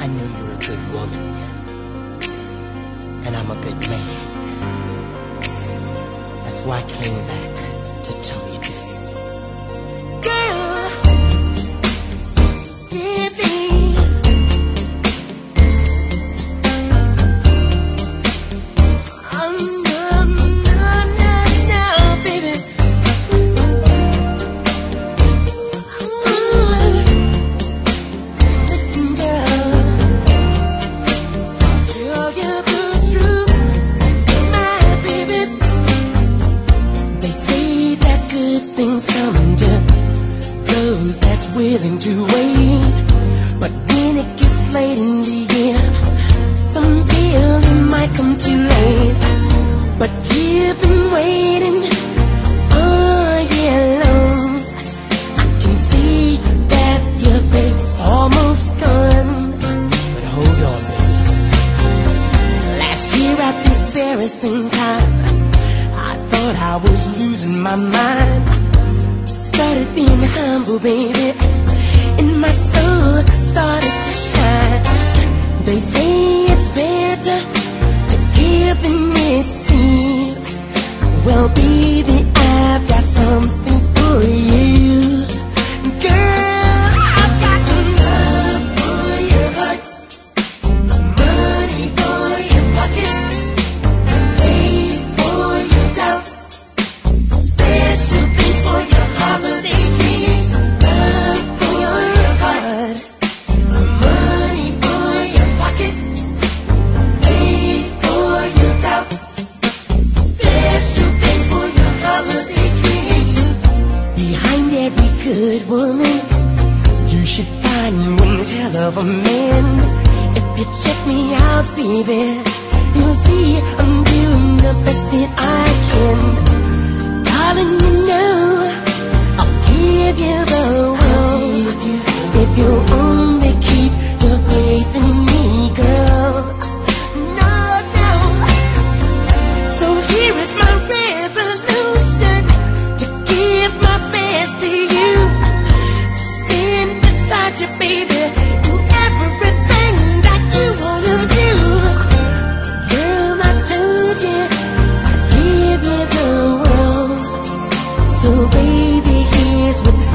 I know you're a good woman, and I'm a good man. That's why I came back to tell you this. Girl, baby, no, baby. Listen, girl, tell you the truth, my baby. They say that good things come to those that's willing to wait. But when it gets late in the year, some feel it might come too late. But you've been waiting all year long. I can see that your faith's almost gone. But hold on, baby. Last year at this very same time, I thought I was losing my mind. Started being humble, baby, and my soul started to shine. They say it's better to give than receive. Well, baby, I've got something for you. Girl, I've got some love for your heart, money for your pocket, faith for your doubt, special things for your holiday dreams. Love for your heart, money for your pocket, faith for your doubt, special things for your holiday dreams. Behind every good woman, you should find one hell of a man. If you check me out, baby, you'll see I'm doing the best that I can. Darling, you know I'll give you the world if you only keep your faith in me, girl. No, no. So here is my resolution, to give my best to you, to stand beside you, baby, in everything that you wanna do. Girl, I told you I'd give you the world. So baby, here's what